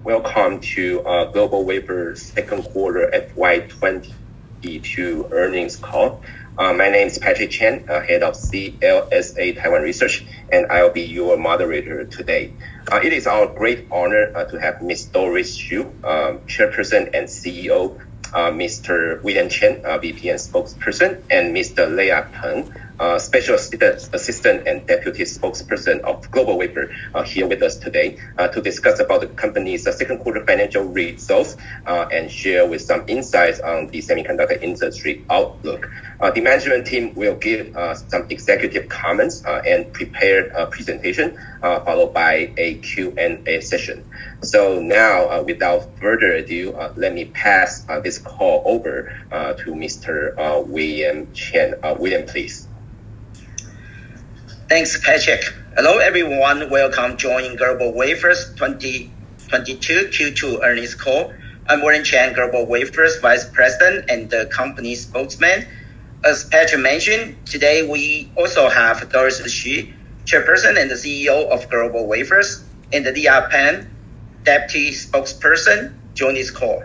Welcome to Global Wafer second quarter FY22 earnings call. My name is Patrick Chen, head of CLSA Taiwan Research, and I'll be your moderator today. It is our great honor to have Ms. Doris Hsu, Chairperson and CEO, Mr. William Chen, VP and Spokesperson, and Mr. Leah Peng, Special Assistant and Deputy Spokesperson of Global Wafer, here with us today to discuss about the company's second quarter financial results and share with some insights on the semiconductor industry outlook. The management team will give some executive comments and prepared a presentation followed by a Q&A session. So now, without further ado, let me pass this call over to Mr. William Chen. William, please. Thanks, Patrick. Hello, everyone. Welcome joining Global Wafer's 2022 Q2 earnings call. I'm William Chen, Global Wafer's Vice President and the company spokesman. As Patrick mentioned, today we also have Doris Hsu, Chairperson and the CEO of Global Wafers, and Leah Peng, Deputy Spokesperson, join this call.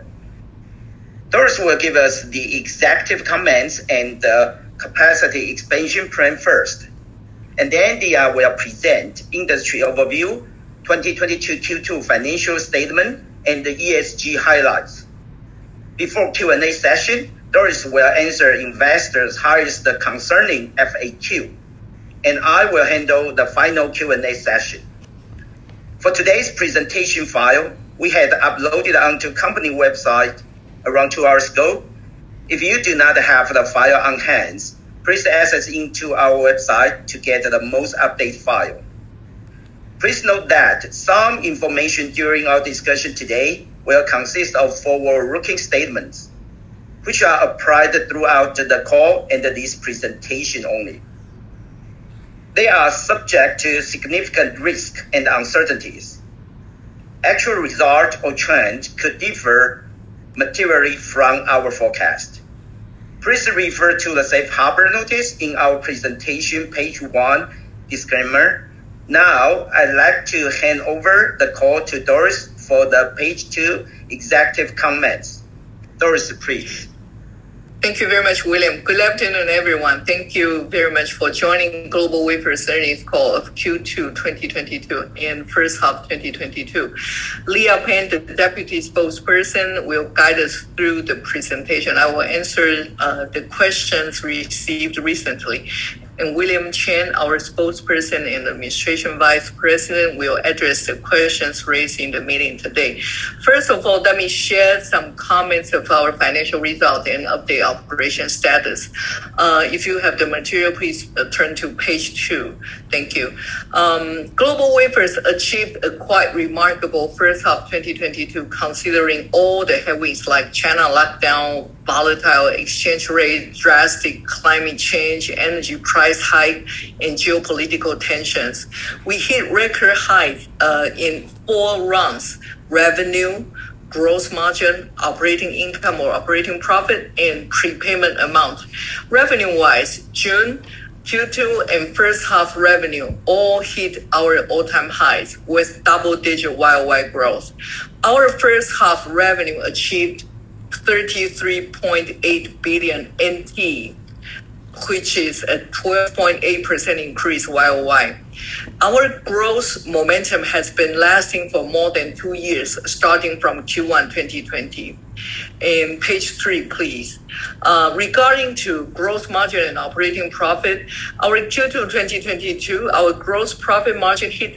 Doris will give us the executive comments and the capacity expansion plan first. And then Leah will present industry overview, 2022 Q2 financial statement, and the ESG highlights. Before Q&A session, Doris will answer investors' highest concerning FAQ, and I will handle the final Q&A session. For today's presentation file, we had uploaded onto company website around 2 hours ago. If you do not have the file on hand, please access into our website to get the most updated file. Please note that some information during our discussion today will consist of forward-looking statements, which are applied throughout the call and this presentation only. They are subject to significant risk and uncertainties. Actual result or trend could differ materially from our forecast. Please refer to the safe harbor notice in our presentation, page 1, disclaimer. Now, I'd like to hand over the call to Doris for the page 2 executive comments. Doris, please. Thank you very much, William. Good afternoon, everyone. Thank you very much for joining Global Wafer's earnings call of Q2 2022 and first half 2022. Leah Peng, the Deputy Spokesperson, will guide us through the presentation. I will answer the questions received recently. And William Chen, our spokesperson and administration vice president, will address the questions raised in the meeting today. First of all, let me share some comments of our financial results and update operation status. If you have the material, please turn to page 2. Thank you. Global Wafers achieved a quite remarkable first half 2022, considering all the headwinds like China lockdown, volatile exchange rate, drastic climate change, energy price hike, and geopolitical tensions. We hit record highs in 4 rounds: revenue, gross margin, operating income or operating profit, and prepayment amount. Revenue-wise, June, Q2 and first half revenue all hit our all-time highs with double-digit YOY growth. Our first half revenue achieved 33.8 billion NT, which is a 12.8% increase YOY. Our growth momentum has been lasting for more than 2 years, starting from Q1 2020. And page 3, please. Regarding to gross margin and operating profit, our Q2 2022, our gross profit margin hit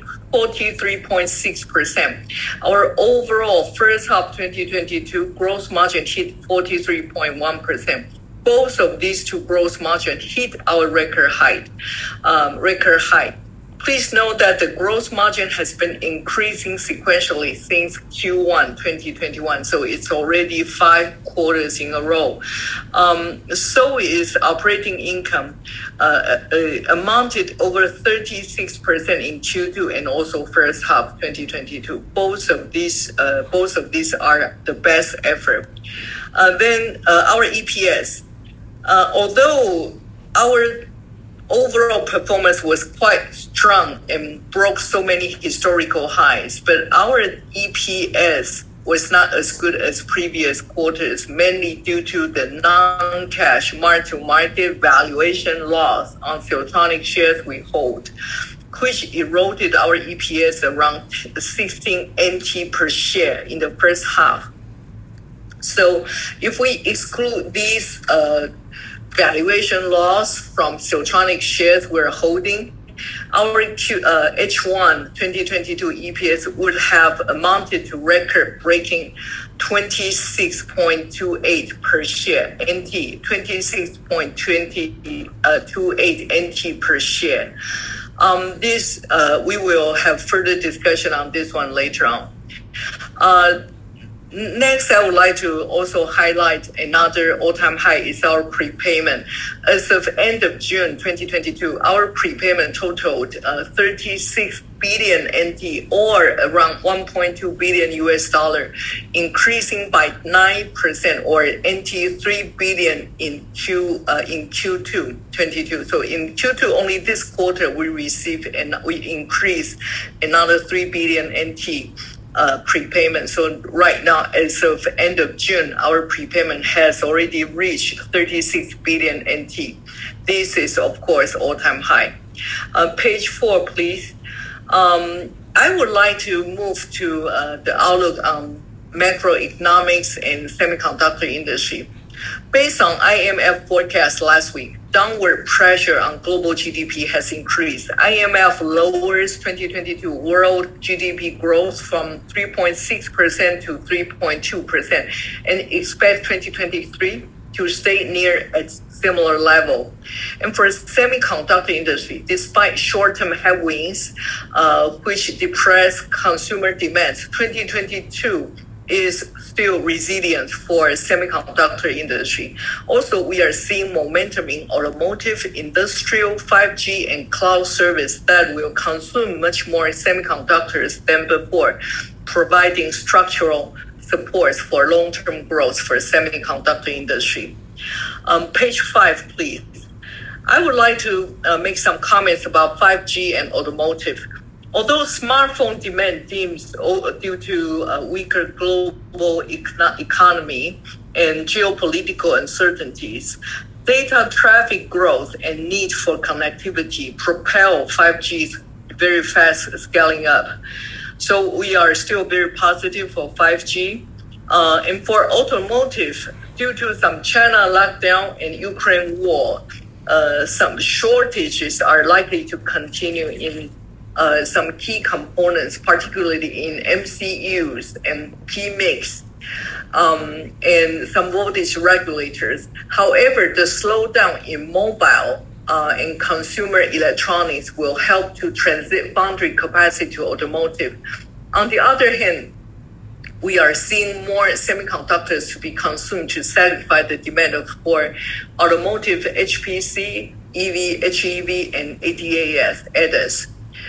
43.6%. Our overall first half 2022 gross margin hit 43.1%. Both of these two gross margin hit our record high. Please note that the gross margin has been increasing sequentially since Q1 2021, so it's already 5 quarters in a row. So is operating income, amounted over 36% in Q2 and also first half 2022. Both of these are the best effort. Then our EPS, although our overall performance was quite strong and broke so many historical highs, but our EPS was not as good as previous quarters, mainly due to the non-cash mark-to-market valuation loss on Siltronic shares we hold, which eroded our EPS around 16 NT per share in the first half. So if we exclude these valuation loss from Siltronic shares we're holding, our H1 2022 EPS would have amounted to record-breaking 26.28 per share NT, 26.28 NT per share. This we will have further discussion on this one later on. Next, I would like to also highlight another all-time high is our prepayment. As of end of June 2022, our prepayment totaled 36 billion NT or around $1.2 billion US, increasing by 9% or NT 3 billion in Q2 22. So in Q2 only this quarter we received and we increased another 3 billion NT. Prepayment. So right now, as of end of June, our prepayment has already reached 36 billion NT. This is, of course, all-time high. Page 4, please. I would like to move to the outlook on macroeconomics and semiconductor industry. Based on IMF forecast last week, downward pressure on global GDP has increased. IMF lowers 2022 world GDP growth from 3.6% to 3.2% and expects 2023 to stay near a similar level. And for semiconductor industry, despite short-term headwinds, which depress consumer demand, 2022 is still resilient for semiconductor industry. Also, we are seeing momentum in automotive, industrial, 5G, and cloud service that will consume much more semiconductors than before, providing structural support for long-term growth for semiconductor industry. Page 5, please. I would like to make some comments about 5G and automotive. Although smartphone demand dims due to a weaker global economy and geopolitical uncertainties, data traffic growth and need for connectivity propel 5G's very fast scaling up. So we are still very positive for 5G. And for automotive, due to some China lockdown and Ukraine war, some shortages are likely to continue in some key components, particularly in MCUs and PMICs, and some voltage regulators. However, the slowdown in mobile and consumer electronics will help to transit foundry capacity to automotive. On the other hand, we are seeing more semiconductors to be consumed to satisfy the demand for automotive HPC, EV, HEV, and ADAS.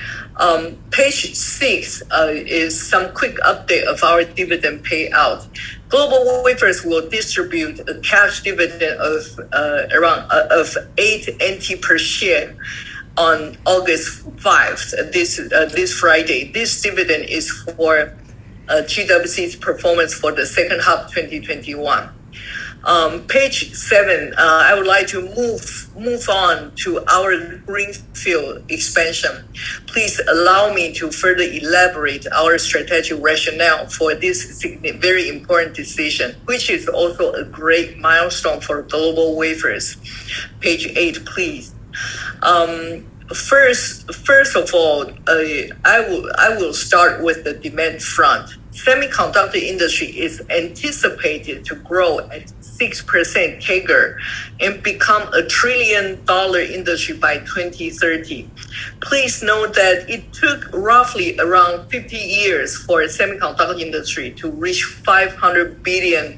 Page 6 is some quick update of our dividend payout. GlobalWafers will distribute a cash dividend of around 8 NT per share on August 5th, this Friday. This dividend is for GWC's performance for the second half 2021. Page 7, I would like to move on to our greenfield expansion. Please allow me to further elaborate our strategic rationale for this very important decision, which is also a great milestone for GlobalWafers. Page 8, please. First of all, I will start with the demand front. Semiconductor industry is anticipated to grow at 6% CAGR and become a $1 trillion industry by 2030. Please note that it took roughly around 50 years for the semiconductor industry to reach $500 billion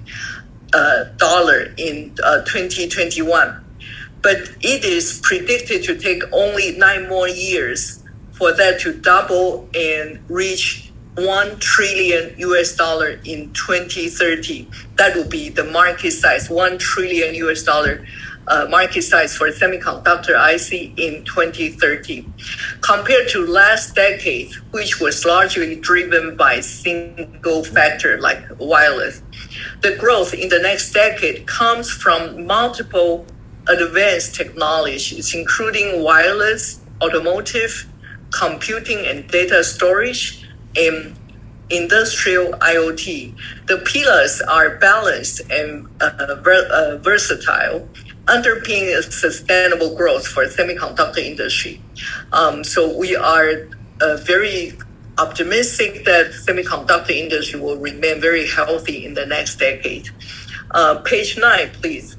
in 2021. But it is predicted to take only 9 more years for that to double and reach $1 trillion in 2030. That will be the market size, $1 trillion market size for semiconductor IC in 2030. Compared to last decade, which was largely driven by single factor like wireless, the growth in the next decade comes from multiple advanced technologies, including wireless, automotive, computing and data storage, and industrial IoT. The pillars are balanced and versatile, underpinning sustainable growth for the semiconductor industry. So we are very optimistic that semiconductor industry will remain very healthy in the next decade. Page 9, please.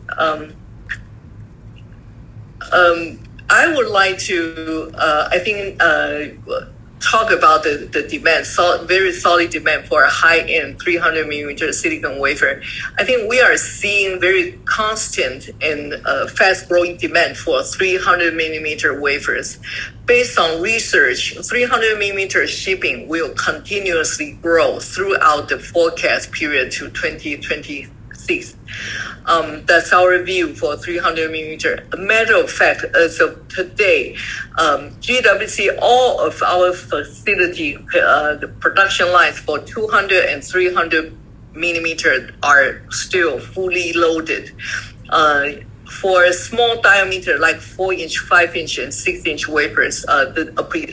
I would like to, talk about the demand, very solid demand for a high-end 300 millimeter silicon wafer. I think we are seeing very constant and fast-growing demand for 300 millimeter wafers. Based on research, 300 millimeter shipping will continuously grow throughout the forecast period to 2026. That's our view for 300 millimeter. A matter of fact, as of today, GWC, all of our facility, the production lines for 200 and 300 millimeter are still fully loaded. For a small diameter like 4-inch, 5-inch, and 6-inch wafers, the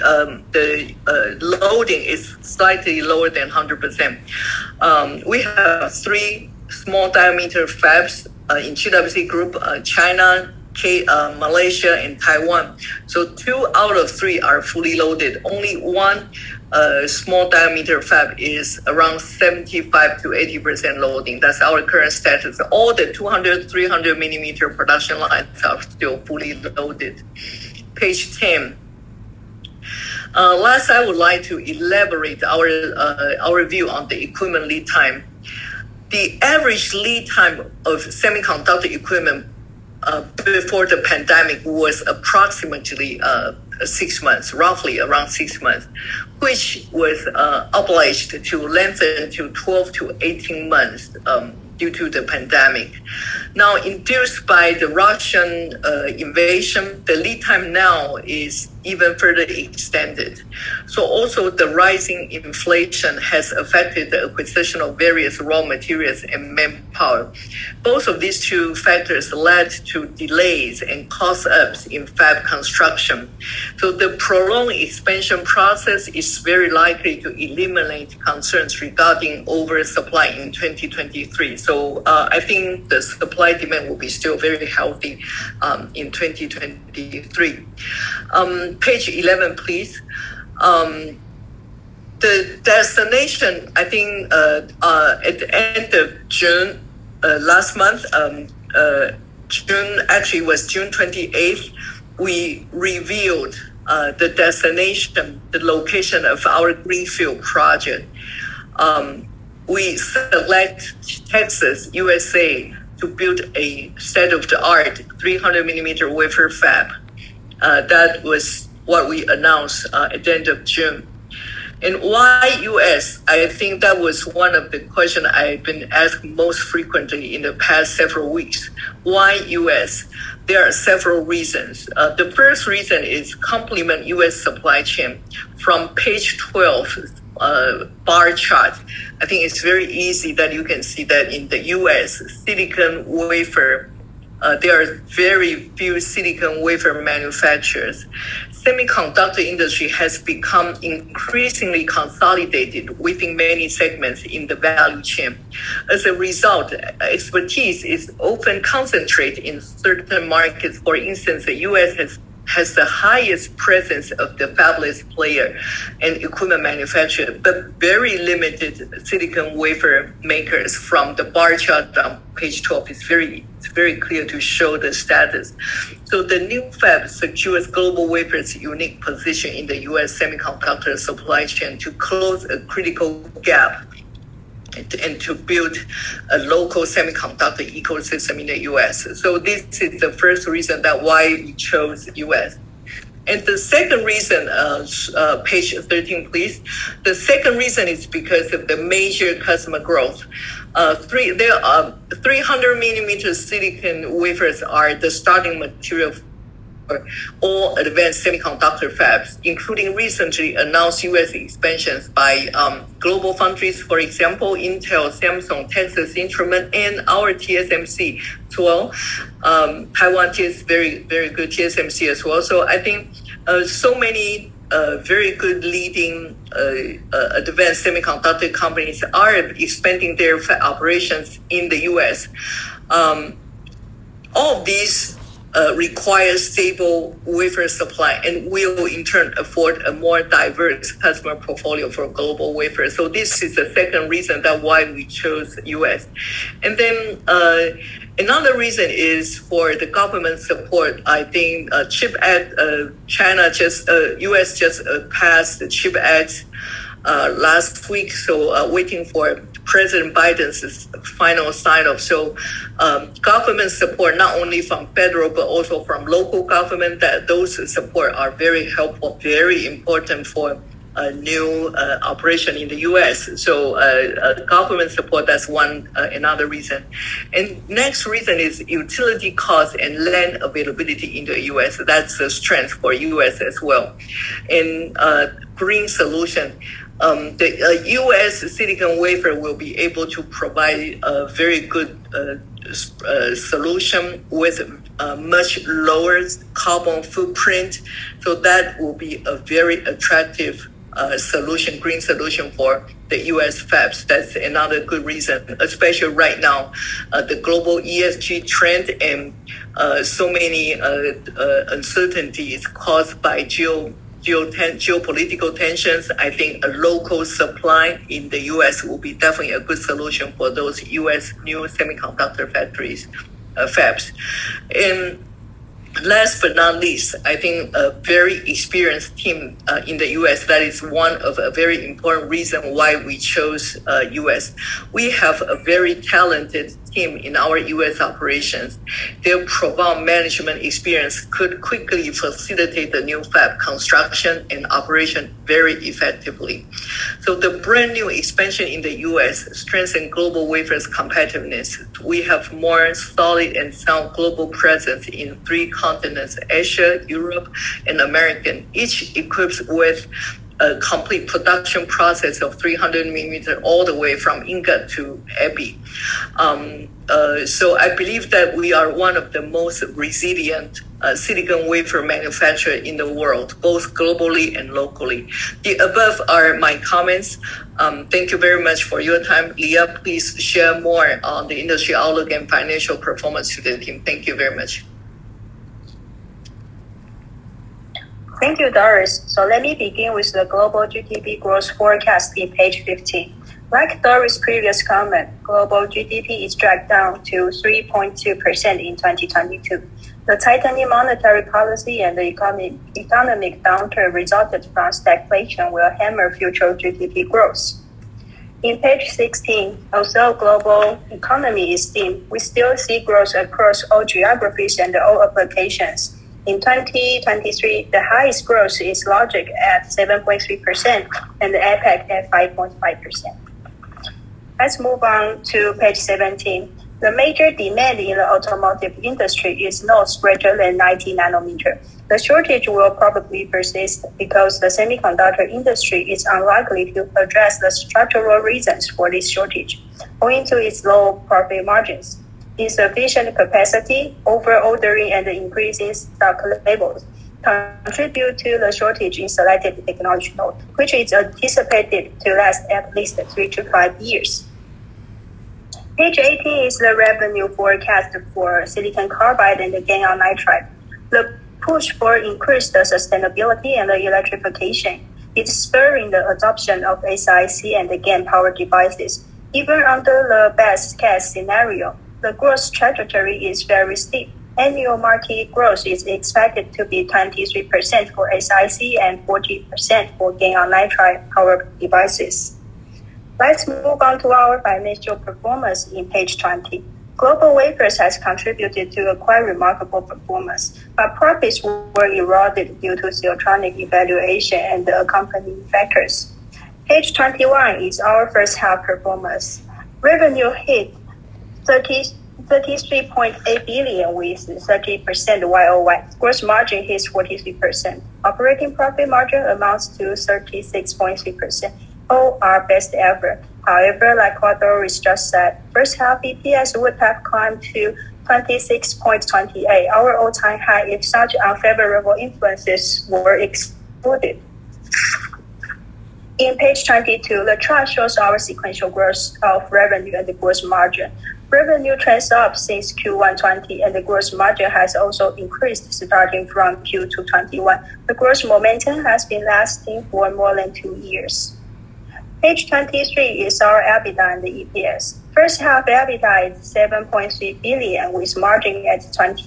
loading is slightly lower than 100%. We have 3 small diameter fabs in GWC Group, China, Malaysia, and Taiwan. So 2 out of 3 are fully loaded. Only 1 small diameter fab is around 75 to 80% loading. That's our current status. All the 200, 300 millimeter production lines are still fully loaded. Page 10. Last, I would like to elaborate our view on the equipment lead time. The average lead time of semiconductor equipment before the pandemic was approximately 6 months, roughly around 6 months, which was obliged to lengthen to 12 to 18 months due to the pandemic. Now, induced by the Russian invasion, the lead time now is even further extended. So also the rising inflation has affected the acquisition of various raw materials and manpower. Both of these 2 factors led to delays and cost ups in fab construction. So the prolonged expansion process is very likely to eliminate concerns regarding oversupply in 2023. So I think the supply demand will be still very healthy in 2023. Page 11, please. The destination, I think, at the end of June last month, June 28th, we revealed the destination, the location of our greenfield project. We select Texas, USA, to build a state-of-the-art 300 millimeter wafer fab. That was what we announced at the end of June. And why US? I think that was one of the questions I've been asked most frequently in the past several weeks. Why US? There are several reasons. The first reason is complement US supply chain. From page 12, bar chart, I think it's very easy that you can see that in the US, silicon wafer, there are very few silicon wafer manufacturers. Semiconductor industry has become increasingly consolidated within many segments in the value chain. As a result, expertise is often concentrated in certain markets. For instance, the U.S. has the highest presence of the fabless player and equipment manufacturer, but very limited silicon wafer makers. From the bar chart on page 12, it's very clear to show the status. So the new fab secures GlobalWafers' unique position in the U.S. semiconductor supply chain to close a critical gap and to build a local semiconductor ecosystem in the U.S. So this is the first reason that why we chose U.S. And the second reason, page 13, please. The second reason is because of the major customer growth. 300 millimeter silicon wafers are the starting material for all advanced semiconductor fabs, including recently announced U.S. expansions by Global Foundries, for example, Intel, Samsung, Texas Instruments, and our TSMC as well. Taiwan is very, very good TSMC as well. So I think so many very good leading advanced semiconductor companies are expanding their operations in the U.S. All of these require stable wafer supply and will in turn afford a more diverse customer portfolio for Global Wafers. So this is the second reason that why we chose U.S. And then another reason is for the government support. I think CHIP Act, U.S. just passed the CHIP Act last week, so waiting for President Biden's final sign-off. So government support, not only from federal, but also from local government, that those support are very helpful, very important for a new operation in the U.S. So government support, that's another reason. And next reason is utility cost and land availability in the U.S. That's a strength for U.S. as well. And green solution. The U.S. silicon wafer will be able to provide a very good solution with a much lower carbon footprint. So that will be a very attractive solution, green solution for the U.S. fabs. That's another good reason, especially right now, the global ESG trend and so many uncertainties caused by geopolitical tensions. I think a local supply in the U.S. will be definitely a good solution for those U.S. new semiconductor fabs. And last but not least, I think a very experienced team in the U.S. That is one of a very important reason why we chose U.S. We have a very talented team in our U.S. operations. Their profound management experience could quickly facilitate the new fab construction and operation very effectively. So the brand new expansion in the U.S. strengthens Global Wafers' competitiveness. We have more solid and sound global presence in 3 continents, Asia, Europe, and America, each equipped with a complete production process of 300 millimeter all the way from ingot to epi. So I believe that we are one of the most resilient silicon wafer manufacturer in the world, both globally and locally. The above are my comments. Thank you very much for your time. Leah, please share more on the industry outlook and financial performance to the team. Thank you very much. Thank you, Doris. So let me begin with the global GDP growth forecast in page 15. Like Doris' previous comment, global GDP is dragged down to 3.2% in 2022. The tightening monetary policy and the economic downturn resulted from stagflation will hammer future GDP growth. In page 16, although global economy is dim, we still see growth across all geographies and all applications. In 2023, the highest growth is logic at 7.3% and the APAC at 5.5%. Let's move on to page 17. The major demand in the automotive industry is nodes greater than 90 nanometer. The shortage will probably persist because the semiconductor industry is unlikely to address the structural reasons for this shortage, owing to its low profit margins. Insufficient capacity, over-ordering, and increasing stock levels contribute to the shortage in selected technology node, which is anticipated to last at least 3 to 5 years. Page 18 is the revenue forecast for silicon carbide and the gallium nitride. The push for increased sustainability and electrification is spurring the adoption of SiC and GaN power devices. Even under the best case scenario, the growth trajectory is very steep. Annual market growth is expected to be 23% for SiC and 40% for gallium nitride power devices. Let's move on to our financial performance in page 20. GlobalWafers has contributed to a quite remarkable performance, but profits were eroded due to Siltronic evaluation and the accompanying factors. Page 21 is our first half performance. Revenue hit 33.8 billion with 30% YOY. Gross margin hits 43%. Operating profit margin amounts to 36.3%. All are best ever. However, like what Doris just said, first half EPS would have climbed to 26.28, our all-time high, if such unfavorable influences were excluded. In page 22, the chart shows our sequential growth of revenue and the gross margin. Revenue trends up since Q1 20, and the gross margin has also increased starting from Q2 21. The growth momentum has been lasting for more than 2 years. Page 23 is our EBITDA and the EPS. First half EBITDA is 7.3 billion with margin at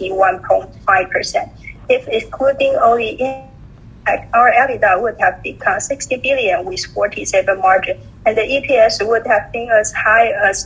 21.5%. If excluding only impact, our EBITDA would have become 60 billion with 47% margin, and the EPS would have been as high as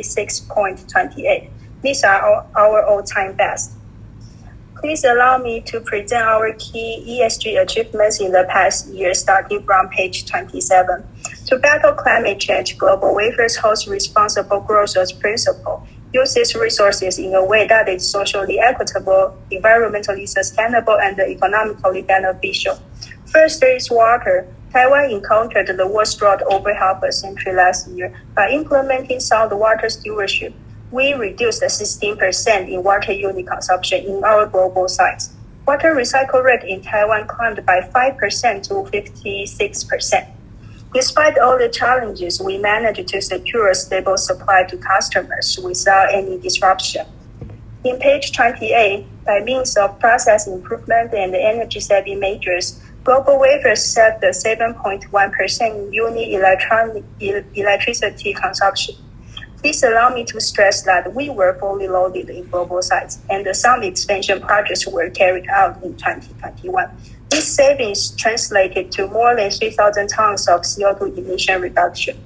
26.28. These are our all-time best. Please allow me to present our key ESG achievements in the past year, starting from page 27. To battle climate change, GlobalWafers holds responsible growth as principle, uses resources in a way that is socially equitable, environmentally sustainable, and economically beneficial. First, there is water. Taiwan encountered the worst drought over half a century last year. By implementing sound water stewardship, we reduced 16% in water unit consumption in our global sites. Water recycle rate in Taiwan climbed by 5% to 56%. Despite all the challenges, we managed to secure a stable supply to customers without any disruption. In page 28, by means of process improvement and energy-saving measures, GlobalWafers set the 7.1% unit electricity consumption. Please allow me to stress that we were fully loaded in global sites, and some expansion projects were carried out in 2021. These savings translated to more than 3,000 tons of CO2 emission reduction.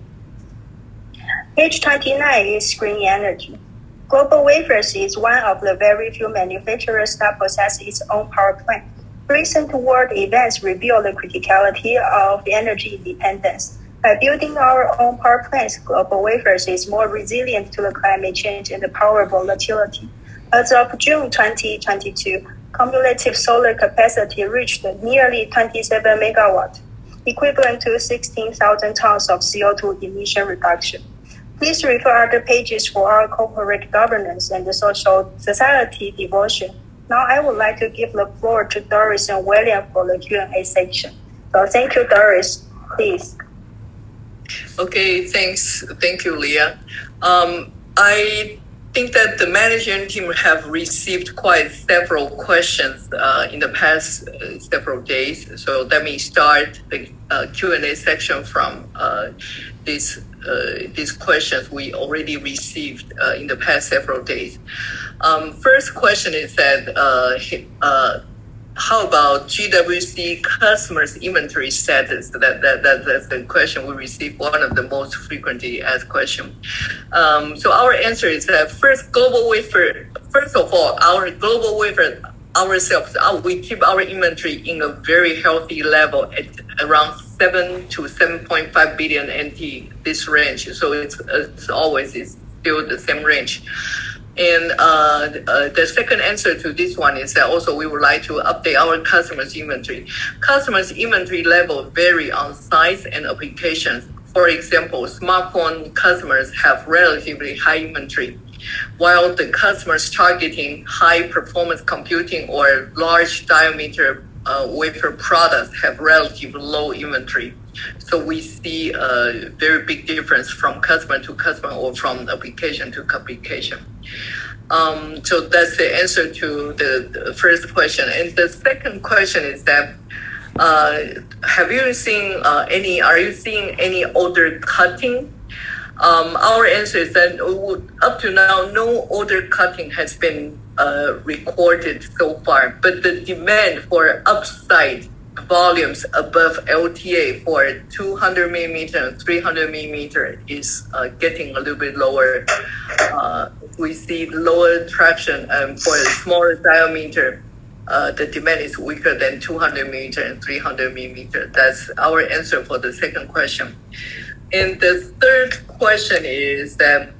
Page 29 is green energy. GlobalWafers is one of the very few manufacturers that possess its own power plant. Recent world events reveal the criticality of energy independence. By building our own power plants, GlobalWafers is more resilient to the climate change and the power volatility. As of June 2022, cumulative solar capacity reached nearly 27 megawatts, equivalent to 16,000 tons of CO2 emission reduction. Please refer other pages for our corporate governance and the social society devotion. Now I would like to give the floor to Doris and William for the Q&A section. So thank you, Doris. Please. Okay, thanks. Thank you, Leah. I think that the management team have received quite several questions in the past several days. So let me start the Q&A section from these questions we already received in the past several days. First question is that how about GWC customers' inventory status? That's the question we receive, one of the most frequently asked questions. So our answer is that first of all, our GlobalWafers ourselves, we keep our inventory in a very healthy level at around 7 to 7.5 billion NT, this range. So it's still the same range. And the second answer to this one is that also we would like to update our customers' inventory. Customers' inventory level vary on size and applications. For example, smartphone customers have relatively high inventory, while the customers targeting high performance computing or large diameter wafer products have relatively low inventory. So we see a very big difference from customer to customer or from application to application. So that's the answer to the first question. And the second question is that are you seeing any order cutting? Our answer is that up to now, no order cutting has been recorded so far, but the demand for upside volumes above LTA for 200 millimeter and 300 millimeter is getting a little bit lower. We see lower traction, and for a smaller diameter, the demand is weaker than 200 millimeter and 300 millimeter. That's our answer for the second question. And the third question is that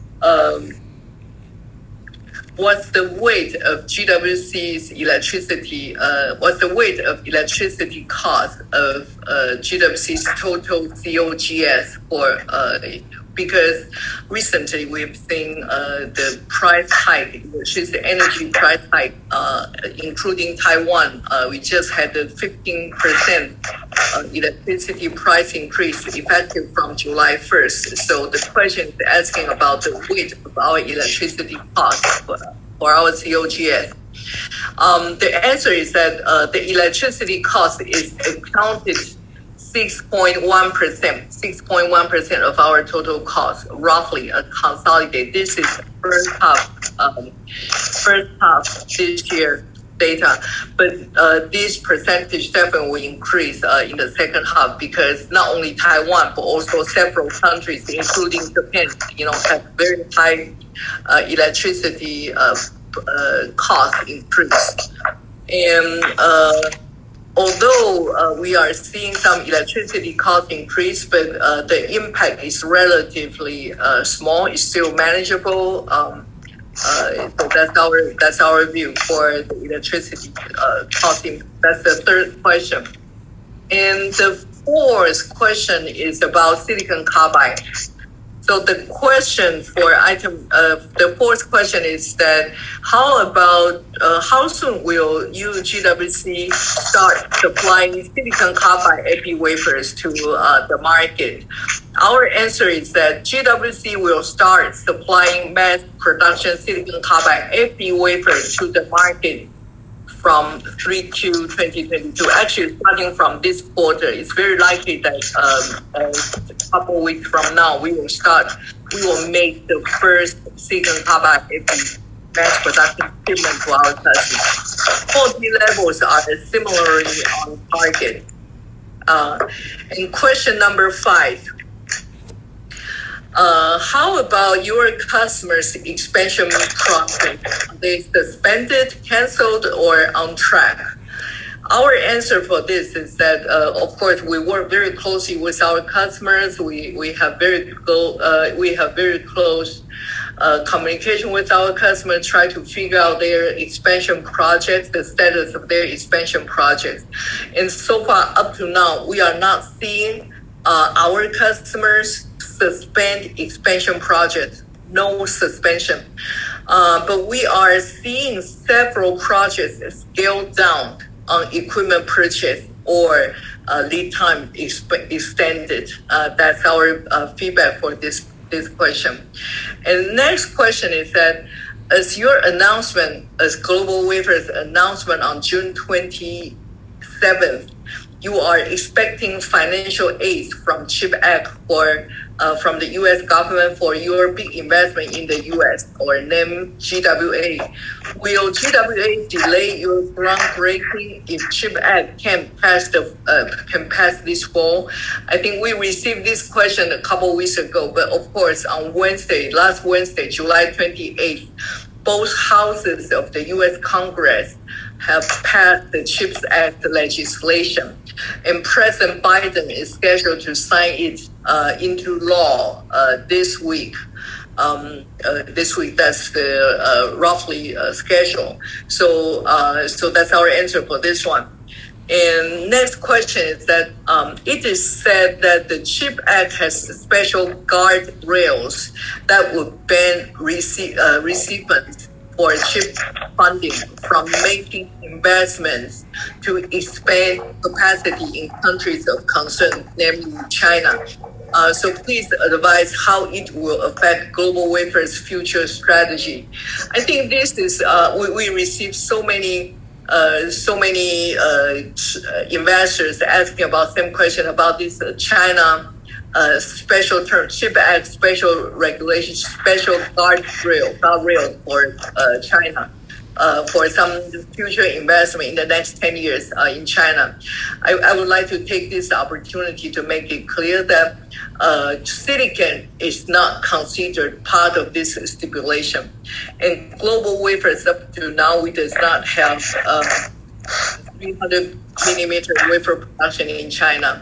what's the weight of GWC's electricity? What's the weight of electricity cost of GWC's total COGS for? Because recently we've seen the price hike, which is the energy price hike, including Taiwan. We just had a 15% electricity price increase effective from July 1st. So the question is asking about the weight of our electricity cost for our COGS. The answer is that the electricity cost is accounted 6.1% of our total cost, roughly consolidated. This is first half this year data, but this percentage definitely will increase in the second half because not only Taiwan but also several countries, including Japan, have very high electricity cost increase. And although we are seeing some electricity cost increase, but the impact is relatively small. It's still manageable. So that's our view for the electricity costing. That's the third question. And the fourth question is about silicon carbide. So the question for the fourth question is that how soon will you, GWC, start supplying silicon carbide epi wafers to the market? Our answer is that GWC will start supplying mass production silicon carbide epi wafers to the market from 3Q 2022. Actually, starting from this quarter, it's very likely that a couple weeks from now, we will make the first silicon carbide epi mass production shipment to our customers. Quality levels are similarly on target. And question number 5. How about your customers' expansion projects? Are they suspended, canceled, or on track? Our answer for this is that, of course, we work very closely with our customers. We have very close communication with our customers, try to figure out their expansion projects, the status of their expansion projects. And so far, up to now, we are not seeing our customers suspend expansion projects. No suspension. But we are seeing several projects scaled down on equipment purchase or lead time extended. That's our feedback for this question. And next question is that as your announcement, as GlobalWafers announcement on June 27th, you are expecting financial aid from CHIPS Act from the U.S. government for your big investment in the U.S. or named GWA. Will GWA delay your groundbreaking if CHIPS Act can pass this fall? I think we received this question a couple weeks ago, but of course on last Wednesday, July 28th, both houses of the U.S. Congress have passed the CHIPS Act legislation, and President Biden is scheduled to sign it into law this week. That's the roughly schedule. So that's our answer for this one. And next question is that it is said that the CHIPS Act has special guardrails that would ban recipients for chip funding from making investments to expand capacity in countries of concern, namely China. So please advise how it will affect GlobalWafers' future strategy. I think this is we received so many investors asking about same question about this China special term, CHIPS Act special regulation, special guardrail for China. for some future investment in the next 10 years in China. I would like to take this opportunity to make it clear that silicon is not considered part of this stipulation. And GlobalWafers up to now, we does not have 300 millimeter wafer production in China.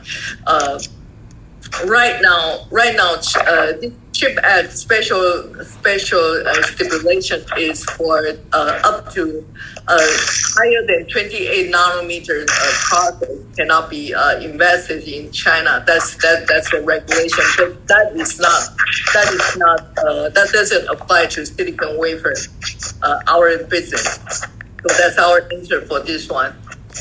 Right now, this CHIPS Act special stipulation is for up to higher than 28 nanometers process cannot be invested in China. That's a regulation, but that doesn't apply to silicon wafer, our business. So that's our answer for this one.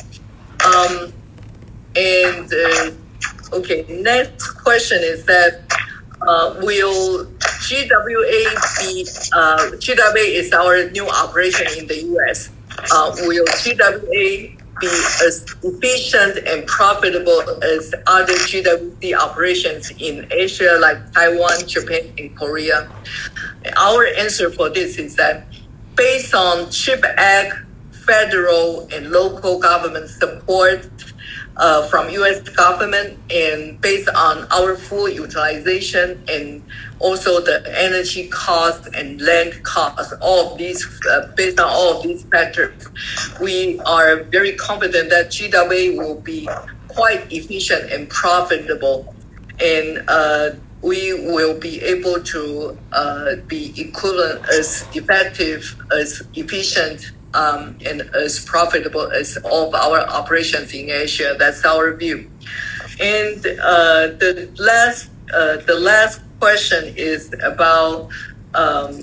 Okay, next question is that will GWA be, GWA is our new operation in the US. Will GWA be as efficient and profitable as other GWC operations in Asia like Taiwan, Japan, and Korea? Our answer for this is that based on CHIPS Act, federal and local government support from U.S. government, and based on our full utilization and also the energy cost and land cost, all of these, based on all of these factors, we are very confident that GWA will be quite efficient and profitable, and we will be able to be equivalent as effective, as efficient, and as profitable as all of our operations in Asia. That's our view. And the last question is about our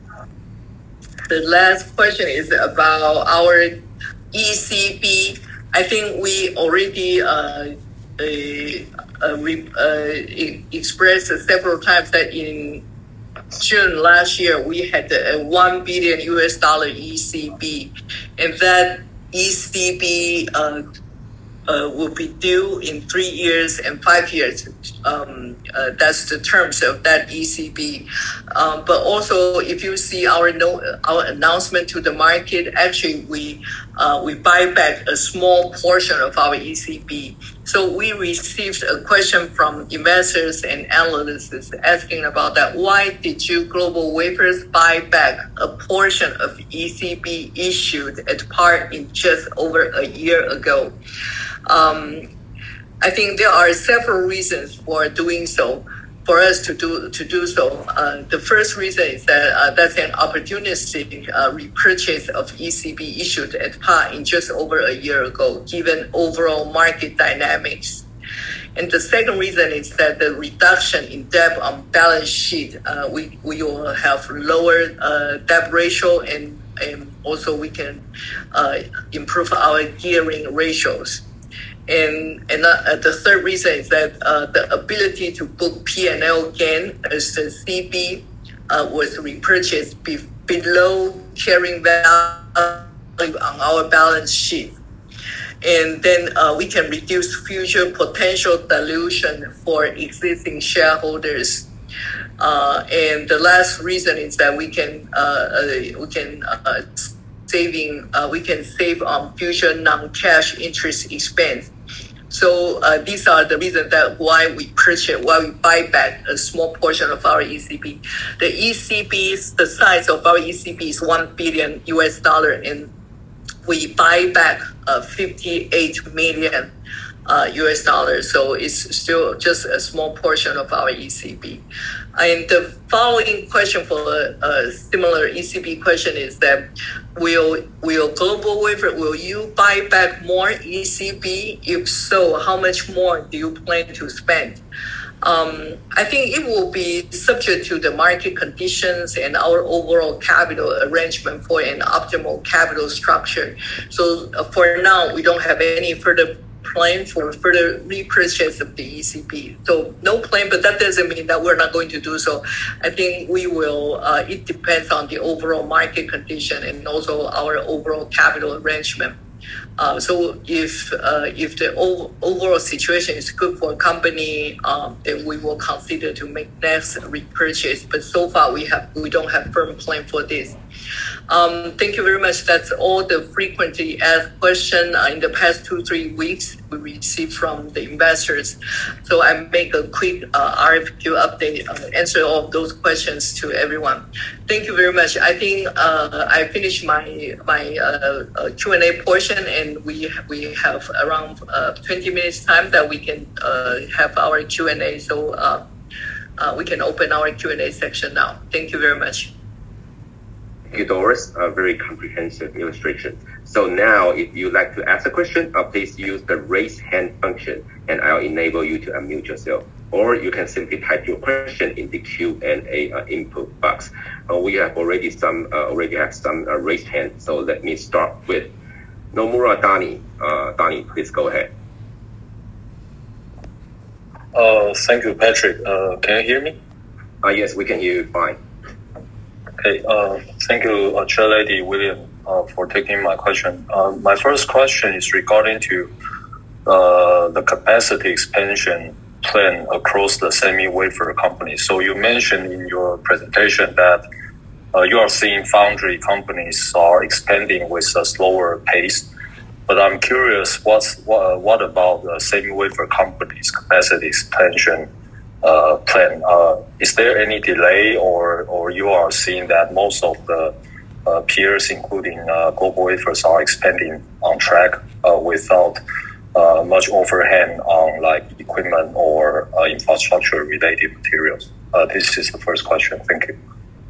ECB. I think we already expressed several times that in June last year, we had a $1 billion ECB, and that ECB will be due in 3 years and 5 years. That's the terms of that ECB. But also, if you see our announcement to the market, actually we buy back a small portion of our ECB. So we received a question from investors and analysts asking about that. Why did you, GlobalWafers, buy back a portion of ECB issued at par in just over a year ago? I think there are several reasons for doing so, for us to do so. The first reason is that that's an opportunistic repurchase of ECB issued at par in just over a year ago, given overall market dynamics. And the second reason is that the reduction in debt on balance sheet, we will have lower debt ratio, and also we can improve our gearing ratios. And the third reason is that the ability to book P&L gain as the CB was repurchased below carrying value on our balance sheet. And then we can reduce future potential dilution for existing shareholders. And the last reason is that we can save on future non-cash interest expense. So these are the reasons that why we buy back a small portion of our ECB. The size of our ECB is $1 billion, and we buy back $58 million. So it's still just a small portion of our ECB. And the following question for a similar ECB question is that will GlobalWafers, will you buy back more ECB? If so, how much more do you plan to spend? I think it will be subject to the market conditions and our overall capital arrangement for an optimal capital structure. So for now, we don't have any further plan for further repurchase of the ECB. So no plan, but that doesn't mean that we're not going to do so. I think we will, it depends on the overall market condition and also our overall capital arrangement. So if the overall situation is good for a company, then we will consider to make next repurchase. But so far we don't have firm plan for this. Thank you very much. That's all the frequently asked questions in the past 2-3 weeks we received from the investors. So I make a quick RFQ update, answer all of those questions to everyone. Thank you very much. I think I finished my Q&A portion, and we have around 20 minutes time that we can have our Q&A. So we can open our Q&A section now. Thank you very much. Thank you, Doris. A very comprehensive illustration. So now, if you'd like to ask a question, please use the raise hand function, and I'll enable you to unmute yourself. Or you can simply type your question in the Q&A input box. We have already have some raised hands. So let me start with Nomura Donnie. Donnie, please go ahead. Thank you, Patrick. Can you hear me? Yes, we can hear you fine. Okay. Thank you, Chairlady William, for taking my question. My first question is regarding to the capacity expansion plan across the semi-wafer companies. So you mentioned in your presentation that you are seeing foundry companies are expanding with a slower pace. But I'm curious, what about the semi-wafer companies' capacity expansion plan? Is there any delay, or you are seeing that most of the peers, including GlobalWafers, are expanding on track without much overhang on like equipment or infrastructure related materials? This is the first question. Thank you.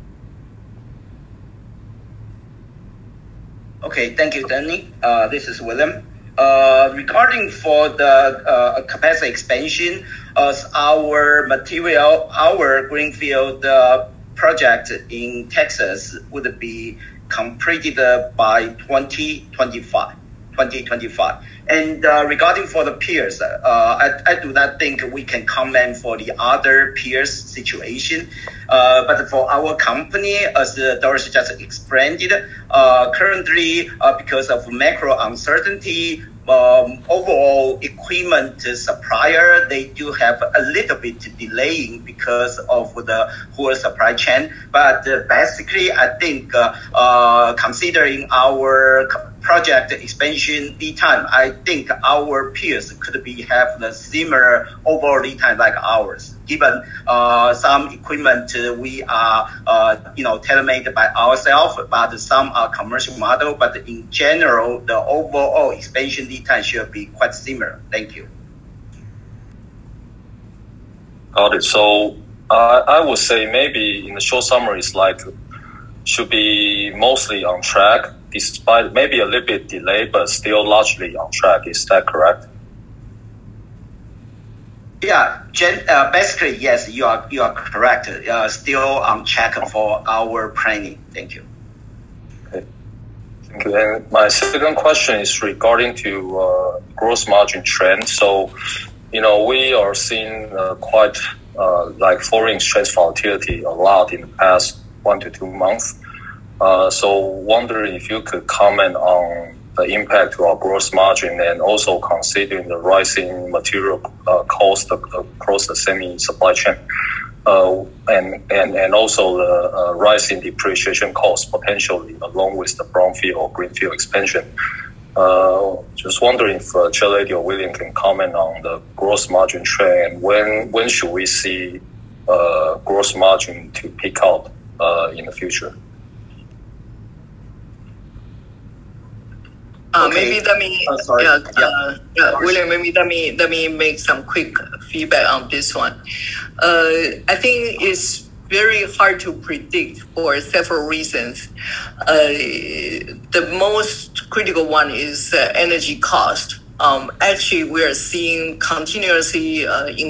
Okay, thank you, Danny. This is William. Regarding for the capacity expansion, as our greenfield project in Texas would be completed by 2025. And regarding for the peers, I do not think we can comment for the other peers' situation. But for our company, as Doris just explained, currently because of macro uncertainty, overall equipment supplier, they do have a little bit delaying because of the whole supply chain. But basically, I think considering our project expansion lead time, I think our peers could have the similar overall lead time like ours. Given some equipment we are tailor-made by ourselves, but some are commercial model. But in general, the overall expansion lead time should be quite similar. Thank you. Got it. So I would say maybe in the short summary, it's like should be mostly on track, despite maybe a little bit delayed, but still largely on track. Is that correct? Yeah, basically, yes, you are correct. Still on track for our planning. Thank you. Okay. Thank you. And my second question is regarding to gross margin trend. So, we are seeing quite like foreign exchange volatility a lot in the past 1 to 2 months. So wondering if you could comment on the impact to our gross margin, and also considering the rising material cost across the semi supply chain, and also the rising depreciation cost potentially along with the brownfield or greenfield expansion. Just wondering if Chairlady or William can comment on the gross margin trend. When should we see gross margin to pick up in the future? Maybe let me, William. Maybe let me make some quick feedback on this one. I think it's very hard to predict for several reasons. The most critical one is energy cost. Actually, we are seeing continuously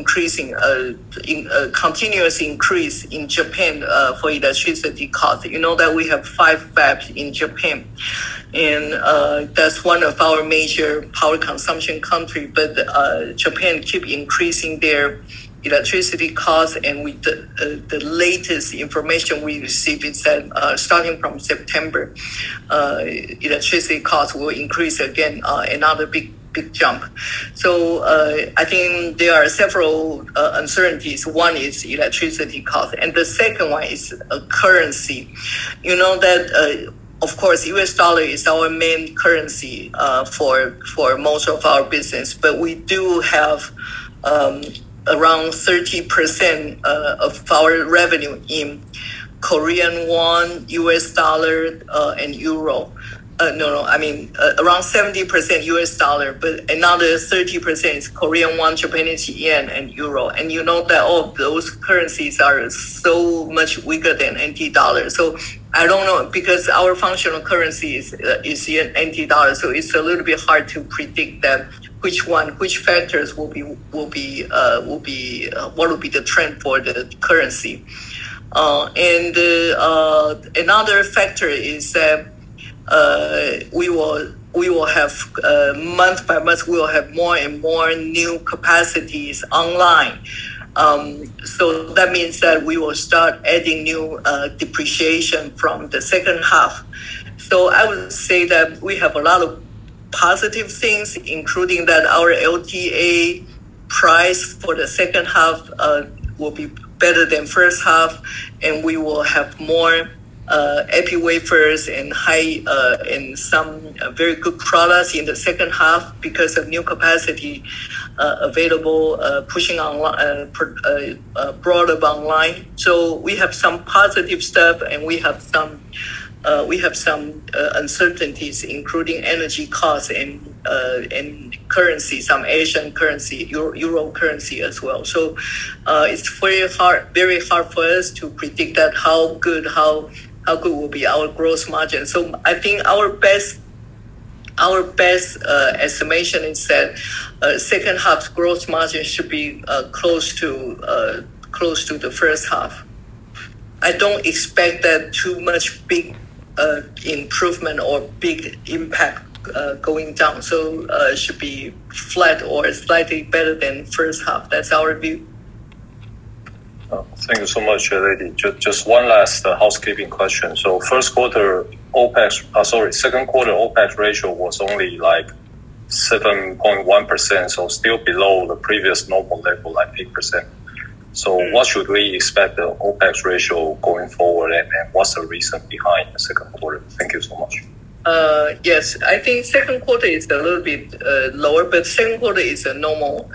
continuous increase in Japan for electricity cost. You know that we have 5 fabs in Japan, and that's one of our major power consumption country. But Japan keep increasing their electricity costs, and with the latest information we received is that starting from September, electricity costs will increase again, another big jump. So I think there are several uncertainties. One is electricity cost, and the second one is currency. You know that of course, U.S. dollar is our main currency for most of our business, but we do have around 30% of our revenue in Korean won, U.S. dollar, and euro. Around 70% US dollar, but another 30% is Korean won, Japanese yen, and euro. And you know that all of those currencies are so much weaker than NT dollar. So I don't know, because our functional currency is NT dollar, so it's a little bit hard to predict that which factors what will be the trend for the currency. Another factor is that we will have month by month, we will have more and more new capacities online. So that means that we will start adding new depreciation from the second half. So I would say that we have a lot of positive things, including that our LTA price for the second half will be better than first half, and we will have more epi wafers and and some very good products in the second half because of new capacity available, pushing online, brought up online. So we have some positive stuff, and we have some uncertainties, including energy costs and currency, some Asian currency, Euro currency as well. So it's very hard for us to predict that how good will be our gross margin. So I think our best estimation is that second half gross margin should be close to the first half. I don't expect that too much big improvement or big impact going down. So it should be flat or slightly better than first half. That's our view. Thank you so much, lady. Just one last housekeeping question. So second quarter OPEX ratio was only like 7.1%, so still below the previous normal level, like 8%. So what should we expect the OPEX ratio going forward, and what's the reason behind the second quarter? Thank you so much. Yes, I think second quarter is a little bit lower, but second quarter is a normal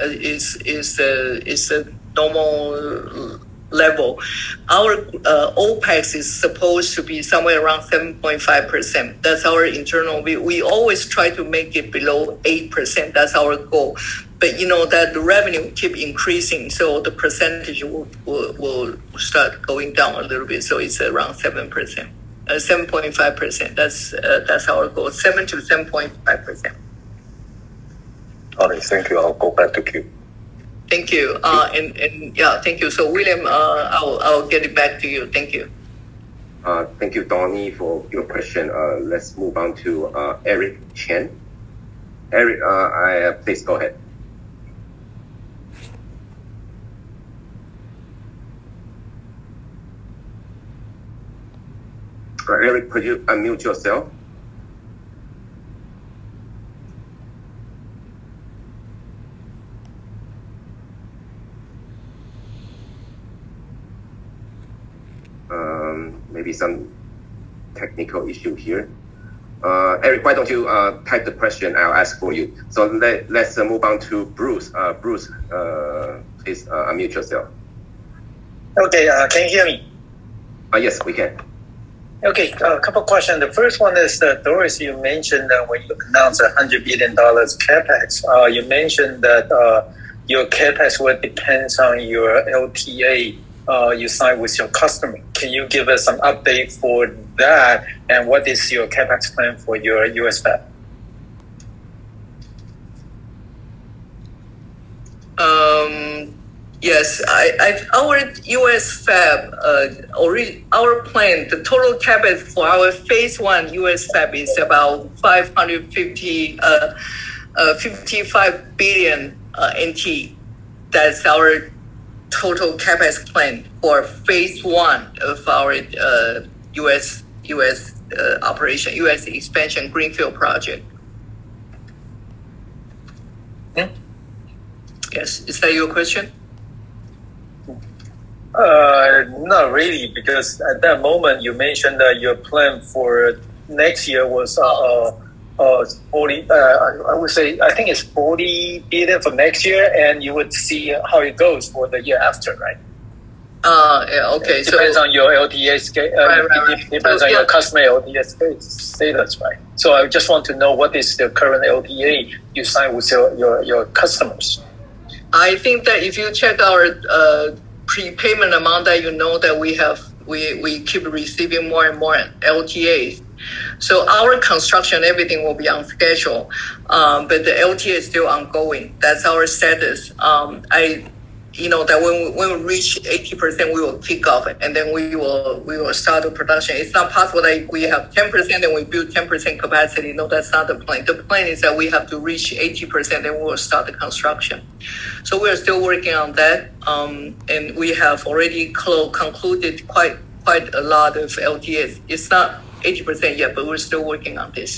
normal level. Our OPEX is supposed to be somewhere around 7.5%. That's our internal view. We always try to make it below 8%. That's our goal. But you know that the revenue keep increasing, so the percentage will start going down a little bit. So it's around 7%, 7.5%. That's our goal, 7 to 7.5%. All right, thank you. I'll go back to queue. Thank you. Thank you. So William, I'll get it back to you. Thank you. Thank you, Donnie, for your question. Let's move on to Eric Chen. Eric, please go ahead. Eric, could you unmute yourself? Maybe some technical issue here. Eric, why don't you type the question? I'll ask for you. So let's move on to Bruce. Bruce, please unmute yourself. Okay, can you hear me? Yes, we can. Okay, a couple of questions. The first one is, Doris, you mentioned that when you announced $100 billion capex, you mentioned that your capex will depend on your LTA you sign with your customer. Can you give us some update for that, and what is your capex plan for your US fab? Yes, our US fab, our plan, the total capex for our phase 1 US fab is about 55 billion NT. That's our total capex plan for phase 1 of our US operation, US expansion greenfield project. Yes, is that your question? Not really, because at that moment you mentioned that your plan for next year was 40. I would say I think it's 40 billion for next year, and you would see how it goes for the year after, right? Yeah, okay. It depends on your LTA right. Depends on your customer LTA status, right? So I just want to know what is the current LTA you sign with your customers. I think that if you check our prepayment amount, that you know that we keep receiving more and more LTAs. So our construction, everything will be on schedule, but the LTA is still ongoing. That's our status. That when we reach 80%, we will kick off, and then we will start the production. It's not possible that we have 10% and we build 10% capacity. No, that's not the plan. The plan is that we have to reach 80%, and we will start the construction. So we are still working on that, and we have already concluded quite a lot of LTAs. It's not 80% yet, but we're still working on this.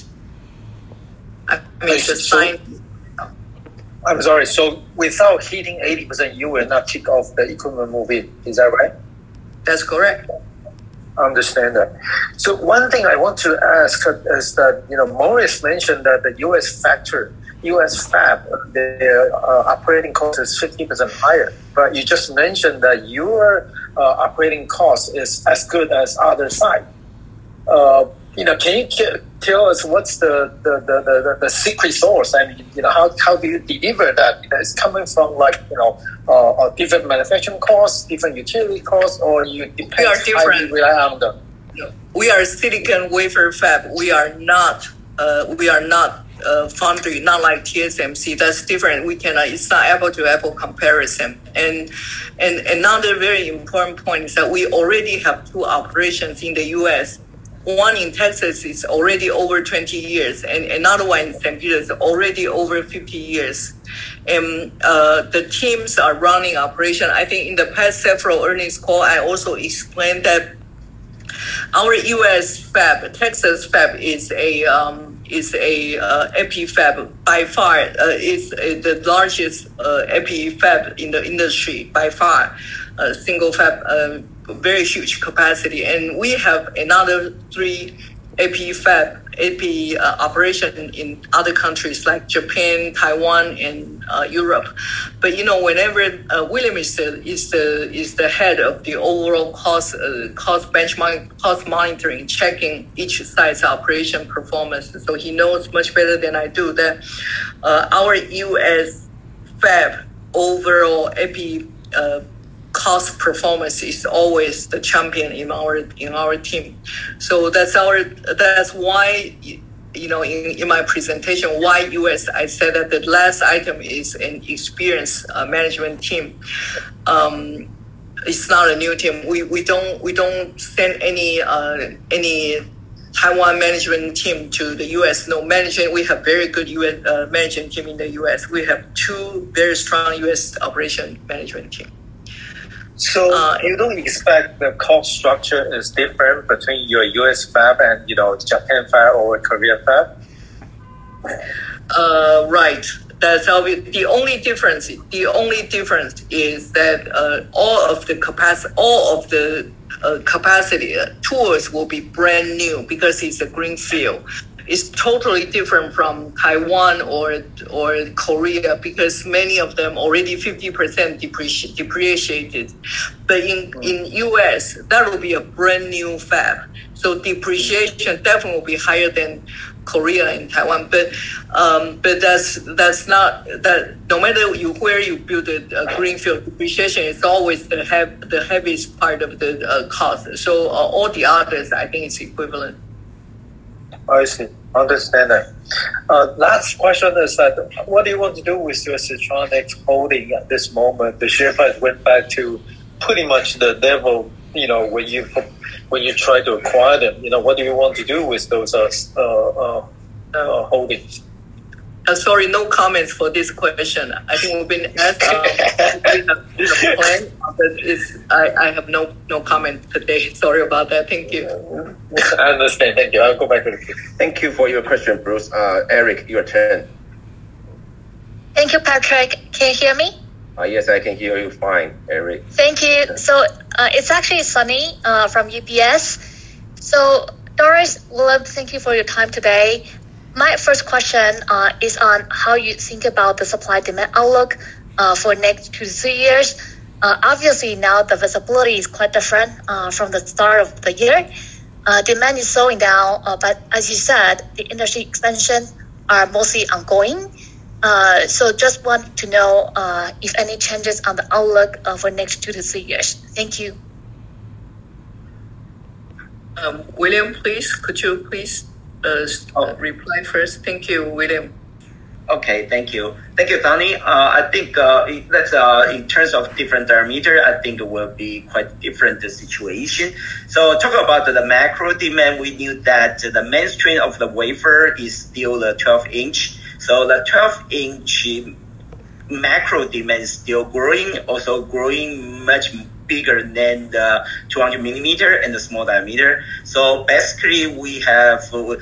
I'm sorry. So without hitting 80%, you will not kick off the equipment move-in. Is that right? That's correct. I understand that. So one thing I want to ask is that, Morris mentioned that the U.S. fab, their operating cost is 50% higher. But you just mentioned that your operating cost is as good as other side. Can you tell us what's the secret source? I mean, how do you deliver that? It's coming from different manufacturing costs, different utility costs, or you depend we are different. How you rely on them? We are silicon wafer fab. We are not foundry, not like TSMC. That's different. We cannot. It's not apple to apple comparison. And another very important point is that we already have 2 operations in the U.S. One in Texas is already over 20 years, and another one in St. Peter is already over 50 years. And the teams are running operation. I think in the past several earnings call, I also explained that our U.S. fab, Texas fab, is a epi fab by far. Is the largest epi fab in the industry by far. Single fab. Very huge capacity, and we have another 3 AP operation in other countries like Japan, Taiwan, and Europe. But whenever William is the head of the overall cost benchmark, cost monitoring, checking each site's operation performance, so he knows much better than I do that our U.S. fab overall AP cost performance is always the champion in our team. So that's why in my presentation why US I said that the last item is an experienced management team. It's not a new team. We don't send any Taiwan management team to the US. No management. We have very good US management team in the US. We have 2 very strong US operation management team. So you don't expect the cost structure is different between your U.S. fab and Japan fab or Korean fab? Right. That's obvious. The only difference is that all of the capacity tools will be brand new because it's a green field. It's totally different from Taiwan or Korea because many of them already 50% depreciated. But in US, that will be a brand new fab. So depreciation definitely will be higher than Korea and Taiwan. But that's not that. No matter where you build a greenfield, depreciation is always the heaviest part of the cost. So all the others, I think, it's equivalent. I see. Understand that. Last question is that what do you want to do with your Siltronic holding at this moment? The share price went back to pretty much the level, when you try to acquire them. What do you want to do with those holdings? Sorry, no comments for this question. I think we've been asked the plan, but I have no comment today. Sorry about that. Thank you. I understand. Thank you. I'll go back to the queue. Thank you for your question, Bruce. Eric, your turn. Thank you, Patrick. Can you hear me? Yes, I can hear you fine, Eric. Thank you. So it's actually Sunny from UBS. So Doris, William, thank you for your time today. My first question is on how you think about the supply-demand outlook for next 2 to 3 years. Obviously, now the visibility is quite different from the start of the year. Demand is slowing down, but as you said, the industry expansion are mostly ongoing. So just want to know if any changes on the outlook for next 2 to 3 years. Thank you. William, please, could you please reply first? Thank you, William. Okay, thank you. Thank you, Donnie. I think that's in terms of different parameter, I think it will be quite different situation. So talk about the macro demand, we knew that the mainstream of the wafer is still the 12-inch. So the 12-inch macro demand is still growing, also growing much bigger than the 200 millimeter and the small diameter. So basically, we have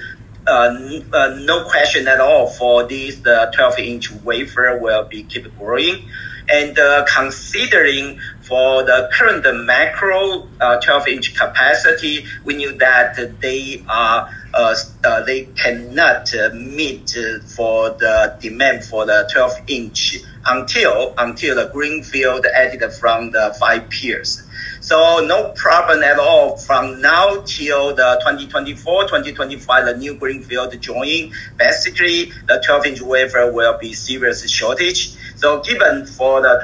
no question at all for this. The 12-inch wafer will be keep growing, and considering for the current macro 12-inch capacity, we knew that they cannot meet for the demand for the 12-inch until the greenfield added from the 5 peers. So no problem at all from now till the 2024, 2025, the new greenfield joining. Basically, the 12-inch wafer will be serious shortage. So given for the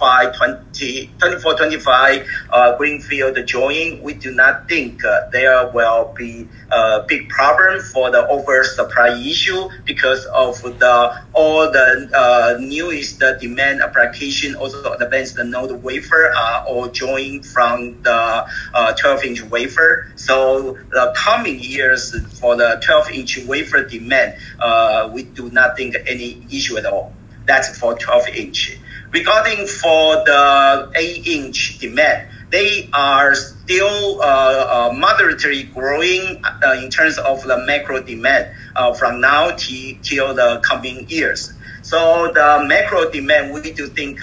24-25 greenfield joining, we do not think there will be a big problem for the oversupply issue because of all the newest demand application, also advanced node wafer are all joining from the 12-inch wafer. So the coming years for the 12-inch wafer demand, we do not think any issue at all. That's for 12-inch. Regarding for the 8-inch demand, they are still moderately growing in terms of the macro demand from now till the coming years. So the macro demand, we do think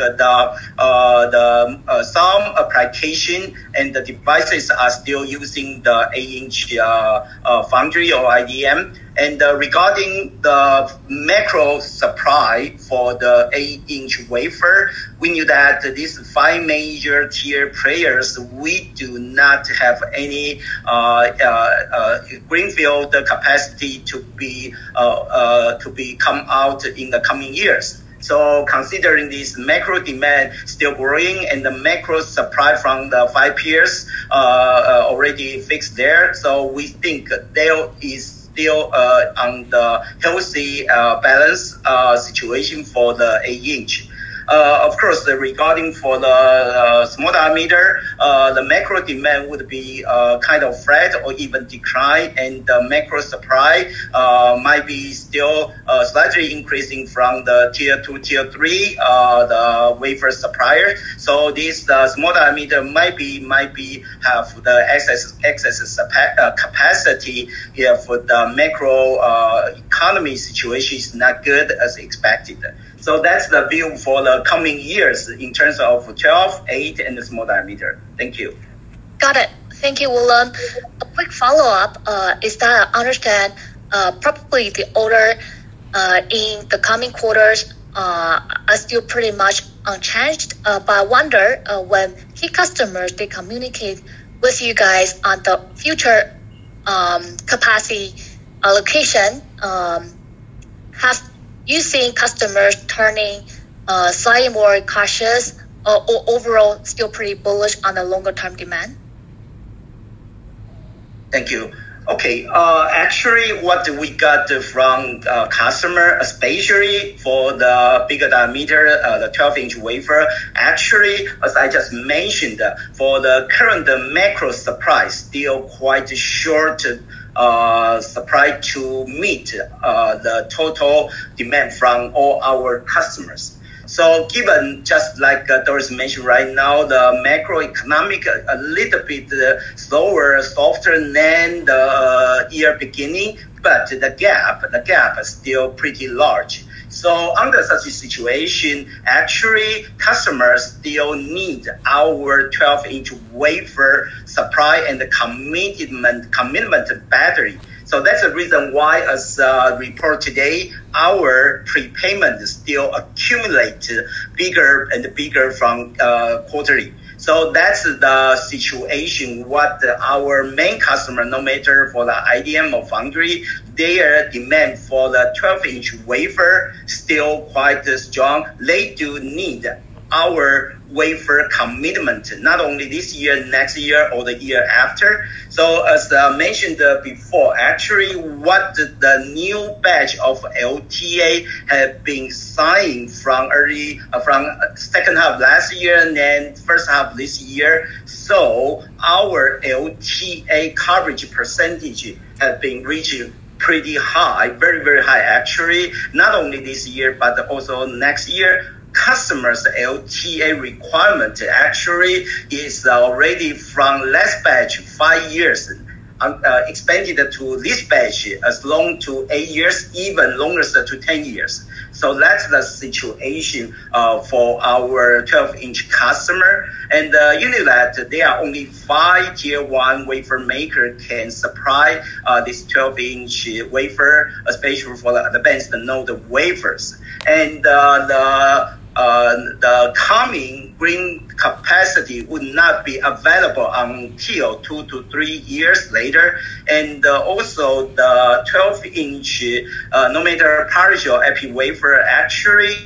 some application and the devices are still using the 8-inch foundry or IDM. And regarding the macro supply for the 8-inch wafer, we knew that these 5 major tier players, we do not have any greenfield capacity to be come out in the coming years. So considering this macro demand still growing and the macro supply from the 5 peers already fixed there, so we think there is still on the healthy balance situation for the 8-inch. Of course, regarding for the small diameter, the macro demand would be kind of flat or even decline, and the macro supply might be still slightly increasing from the tier 2, tier 3, the wafer supplier. So this small diameter might be have the excess capacity if the macro economy situation is not good as expected. So that's the view for the coming years in terms of 12, 8, and the small diameter. Thank you. Got it. Thank you, Willem. A quick follow-up is that I understand probably the order in the coming quarters are still pretty much unchanged. But I wonder when key customers, they communicate with you guys on the future capacity allocation, have you seen customers turning slightly more cautious or overall still pretty bullish on the longer term demand? Thank you. Okay, actually what we got from customer, especially for the bigger diameter, the 12-inch wafer, actually, as I just mentioned, for the current macro supply, still quite short supply to meet the total demand from all our customers. So given, just like Doris mentioned right now, the macroeconomic a little bit slower, softer than the year beginning, but the gap is still pretty large. So under such a situation, actually customers still need our 12-inch wafer supply and the commitment battery. So that's the reason why, as report today, our prepayment still accumulate bigger and bigger from quarterly. So that's the situation. What our main customer, no matter for the IDM or foundry, their demand for the 12-inch wafer still quite strong. They do need our wafer commitment, not only this year, next year, or the year after. So as mentioned before, actually what the new batch of LTA have been signed from second half last year and then first half this year. So our LTA coverage percentage has been reaching pretty high, very, very high actually, not only this year, but also next year. Customers' LTA requirement actually is already from last batch 5 years, expanded to this batch as long to 8 years, even longer to 10 years. So that's the situation for our 12-inch customer. And you know that there are only 5 tier 1 wafer maker can supply this 12-inch wafer, especially for the advanced node wafers. And the coming green capacity would not be available until 2 to 3 years later. And also the 12-inch, no matter partial epi wafer, actually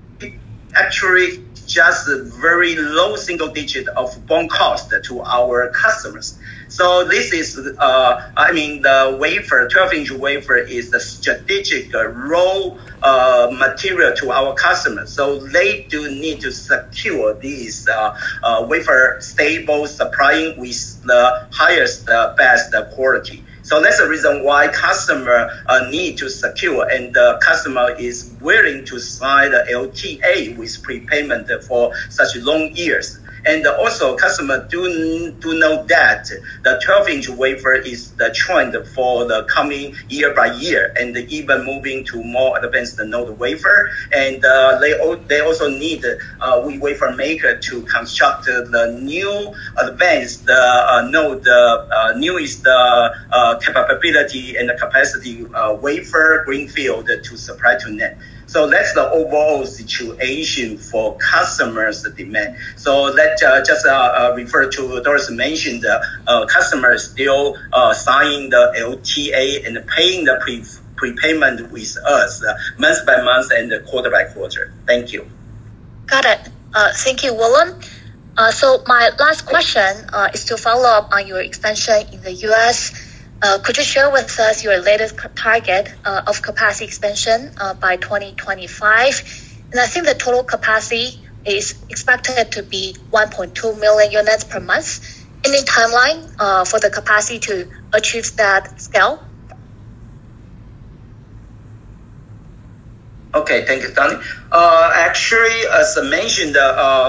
just a very low single digit of BOM cost to our customers. So this is, the wafer, 12-inch wafer is the strategic raw material to our customers. So they do need to secure these wafer stable supplying with the highest, best quality. So that's the reason why customer need to secure, and the customer is willing to sign the LTA with prepayment for such long years. And also customer do know that the 12-inch wafer is the trend for the coming year by year, and even moving to more advanced node wafer. And they also need we wafer maker to construct the new advanced node, newest capability and the capacity wafer greenfield to supply to NAND. So that's the overall situation for customers' demand. So that just refer to Doris mentioned, customers still signing the LTA and paying the prepayment with us month by month and quarter by quarter. Thank you. Got it. Thank you, Willem. So my last question is to follow up on your expansion in the U.S. Could you share with us your latest target of capacity expansion by 2025? And I think the total capacity is expected to be 1.2 million units per month. Any timeline for the capacity to achieve that scale? Okay, thank you, Donnie. Actually, as I mentioned,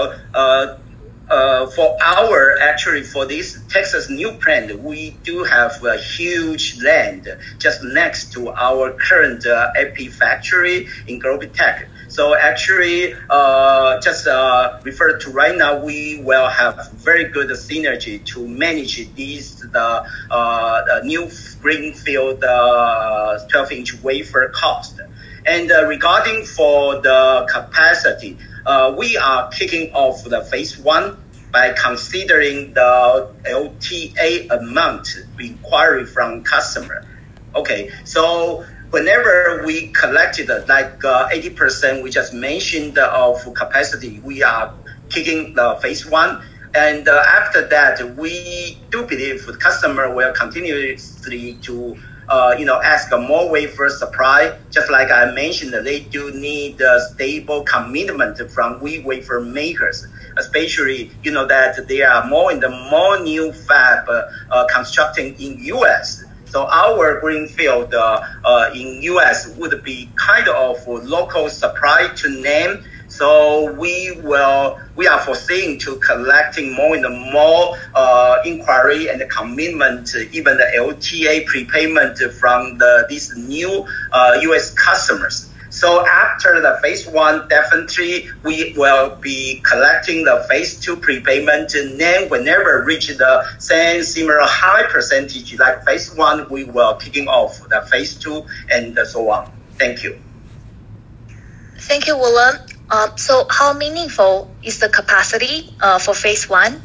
for this Texas new plant, we do have a huge land just next to our current epi factory in Globitech. So actually, just refer to right now, we will have very good synergy to manage these the new greenfield 12-inch wafer cost. And regarding for the capacity, we are kicking off the phase 1 by considering the LTA amount inquiry from customer. Okay, so whenever we collected like 80% we just mentioned of capacity, we are kicking the phase 1. And after that, we do believe the customer will continuously to ask more wafer supply. Just like I mentioned, they do need a stable commitment from we wafer makers, especially, that there are more and more new fab constructing in U.S. So our greenfield in U.S. would be kind of local supply to name. So we are foreseeing to collecting more and more inquiry and commitment, even the LTA prepayment from these new U.S. customers. So after the phase 1, definitely we will be collecting the phase 2 prepayment, and then whenever reach the same similar high percentage like phase 1, we will kicking off the phase 2 and so on. Thank you. Thank you, William. So how meaningful is the capacity for phase 1?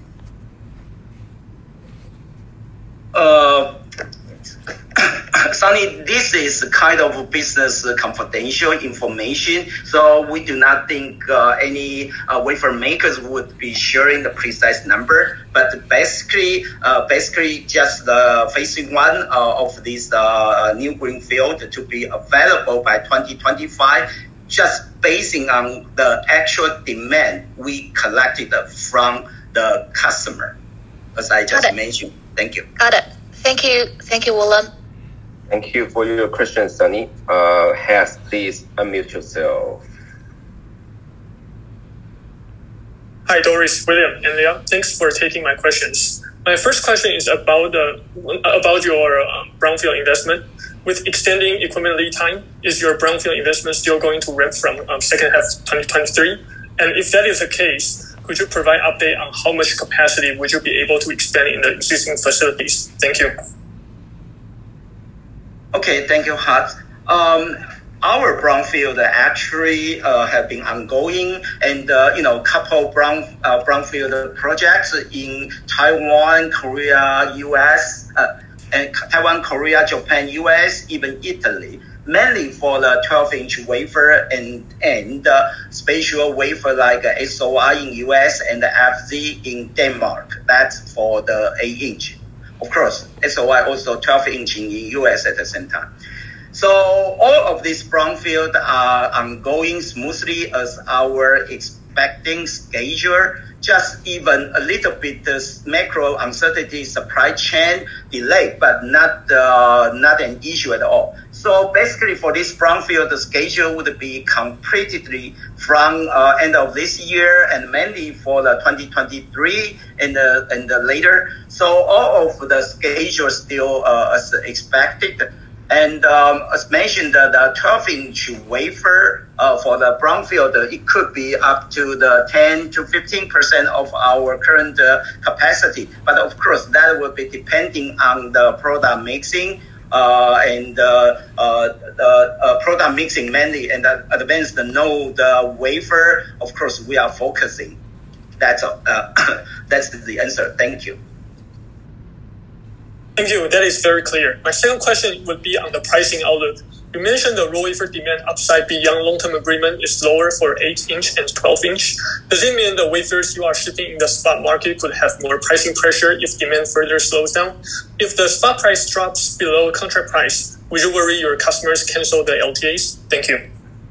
Sonny, this is kind of business confidential information, so we do not think any wafer makers would be sharing the precise number. But basically just the phase 1 of this new greenfield to be available by 2025, just basing on the actual demand we collected from the customer, as I just mentioned. Thank you. Got it. Thank you, William. Thank you for your question, Sunny. Has please unmute yourself. Hi, Doris, William, and Leah. Thanks for taking my questions. My first question is about your brownfield investment. With extending equipment lead time, is your brownfield investment still going to ramp from second half 2023? And if that is the case, could you provide update on how much capacity would you be able to expand in the existing facilities? Thank you. Okay, thank you, Hart. Our brownfield actually have been ongoing, and couple brownfield projects in Taiwan, Korea, US, and Taiwan, Korea, Japan, US, even Italy. Mainly for the 12-inch wafer and spatial wafer like SOI in US and FZ in Denmark. That's for the 8-inch. Of course, SOI also 12-inch in US at the same time. So all of these brownfield are ongoing smoothly as our expecting schedule. Just even a little bit macro uncertainty, supply chain delay, but not an issue at all. So basically, for this brownfield, the schedule would be completed from end of this year and mainly for the 2023 and later. So all of the schedule still as expected. And as mentioned, the 12-inch wafer for the brownfield, it could be up to the 10 to 15% of our current capacity. But of course, that will be depending on the product mixing and product mixing mainly and the advanced node wafer. Of course, we are focusing. That's the answer. Thank you. Thank you. That is very clear. My second question would be on the pricing outlook. You mentioned the raw wafer demand upside beyond long-term agreement is lower for 8-inch and 12-inch. Does it mean the wafers you are shipping in the spot market could have more pricing pressure if demand further slows down? If the spot price drops below contract price, would you worry your customers cancel the LTAs? Thank you.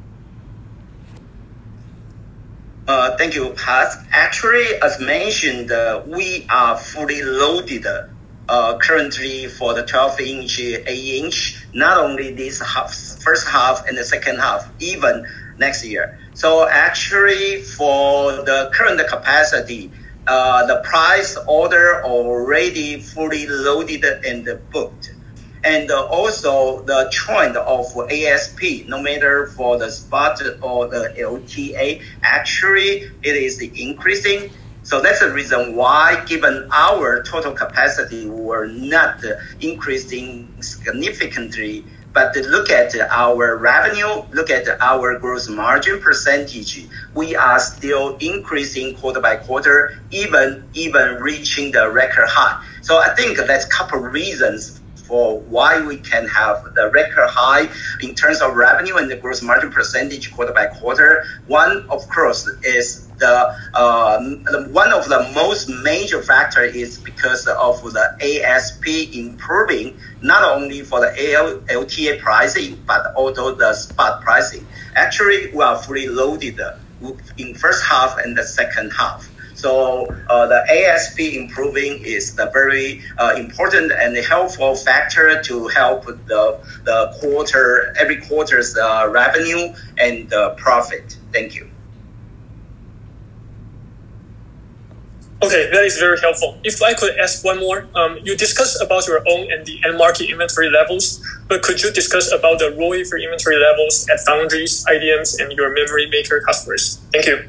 Thank you, Pat. Actually, as mentioned, we are fully loaded currently for the 12-inch, 8-inch, not only this first half and the second half, even next year. So actually, for the current capacity, the price order already fully loaded and booked. And also the trend of ASP, no matter for the spot or the LTA, actually it is increasing. So that's the reason why, given our total capacity, we're not increasing significantly. But look at our revenue, look at our gross margin percentage. We are still increasing quarter by quarter, even reaching the record high. So I think that's a couple of reasons for why we can have the record high in terms of revenue and the gross margin percentage quarter by quarter. One, of course, is one of the most major factor is because of the ASP improving, not only for the LTA pricing, but also the spot pricing. Actually, we are fully loaded in first half and the second half. So the ASP improving is the very important and helpful factor to help the every quarter's revenue and profit. Thank you. Okay, that is very helpful. If I could ask one more, you discussed about your own and the end market inventory levels, but could you discuss about the raw wafer inventory levels at foundries, IDMs, and your memory maker customers? Thank you.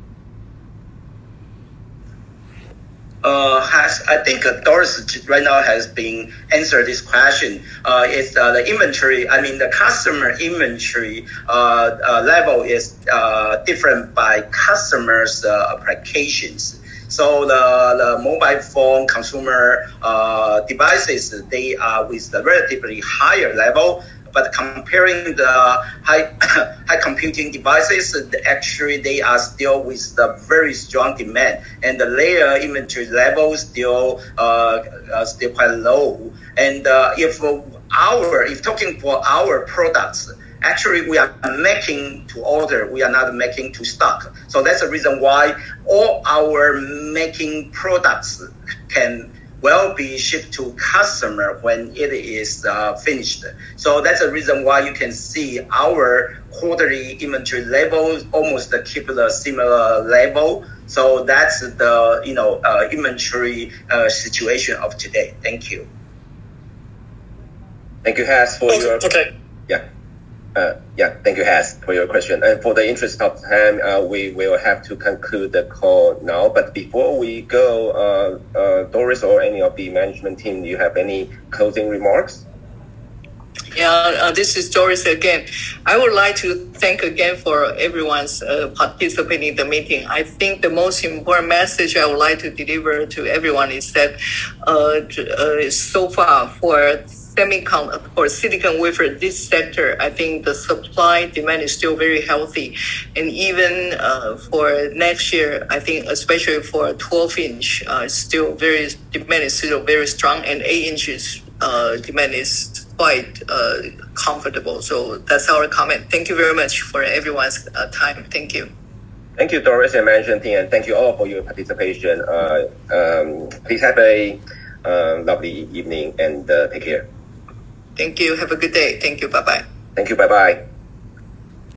I think Doris right now has been answered this question. It's the inventory. I mean, the customer inventory level is different by customers' applications. So the mobile phone consumer devices, they are with the relatively higher level. But comparing the high computing devices, actually they are still with the very strong demand, and the layer inventory levels still quite low. And if talking for our products, actually we are making to order. We are not making to stock. So that's the reason why all our making products can will be shipped to customer when it is finished. So that's the reason why you can see our quarterly inventory level almost keep the similar level. So that's the inventory situation of today. Thank you. Thank you, Has, for your thank you, Has, for your question. And for the interest of time, we will have to conclude the call now. But before we go, Doris or any of the management team, do you have any closing remarks? Yeah, this is Doris again. I would like to thank again for everyone's participating in the meeting. I think the most important message I would like to deliver to everyone is that so far for silicon wafer, this sector, I think the supply demand is still very healthy. And even for next year, I think especially for 12-inch, demand is still very strong, and 8-inch demand is quite comfortable. So that's our comment. Thank you very much for everyone's time. Thank you. Thank you, Doris and management team, and thank you all for your participation. Please have a lovely evening and take care. Thank you. Have a good day. Thank you. Bye-bye. Thank you. Bye-bye.